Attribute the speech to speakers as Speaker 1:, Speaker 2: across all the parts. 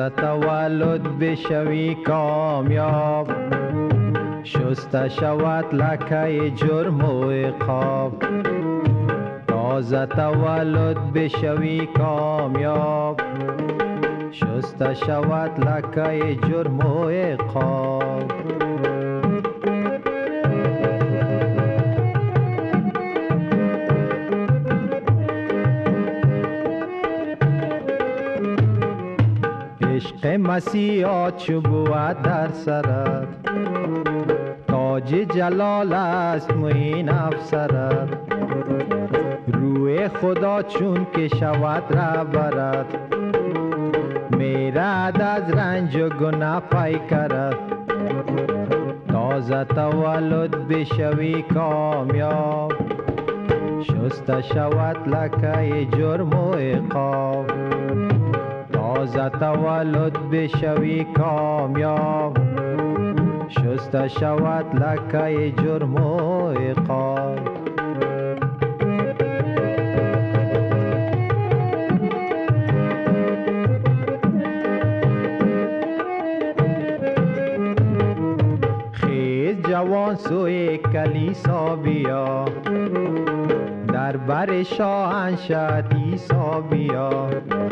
Speaker 1: تازه تولد بشوی کامیاب، شسته شود لکه جرم و عقاب. تازه تولد بشوی کامیاب، شسته شود لکه جرم و عقاب. عشق مسیحا چو بود در سرت، تاج جلال است معین افسرت. روی خدا چون که شود رهبرت، میرد از رنج و گناه پیکرت. تازه تولد بشوی کامیاب، شسته شود لکه جرم و عقاب. تازه تولد بشوی کامیاب، شسته شود لکه جرم و عقاب. خیز جوان سوی کلیسا بیا، در بر شاهنشه عیسی بیا.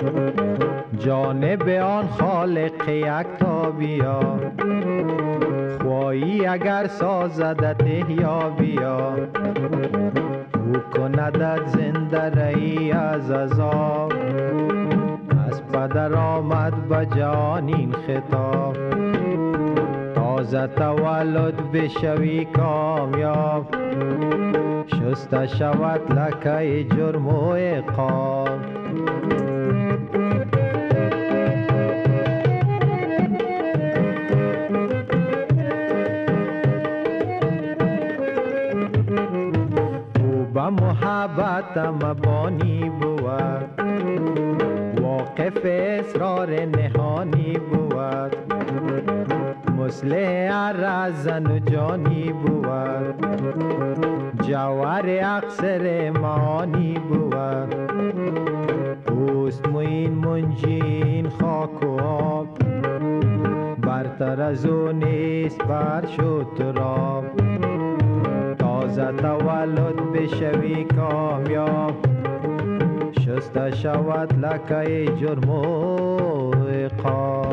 Speaker 1: جانب آن خالق یکتا بیا، خواهی اگر سازدت احیا بیا. او کندت زنده رهی از عذاب، از پدر آمد به جهان این خطاب. تازه تولد بشوی کامیاب، شسته شود لکه جرم و عقاب. او به محبتم بانی بود، واقف اسرار نهانی بود. مصلح هر زن و جانی بود، جوهر اکثر معانی بود. اوست معین منجی این خاک و آب، برتر از او نیست فرش و تراب. تازه تولد بشوی کامیاب، شسته شود لکه جرم و عقاب.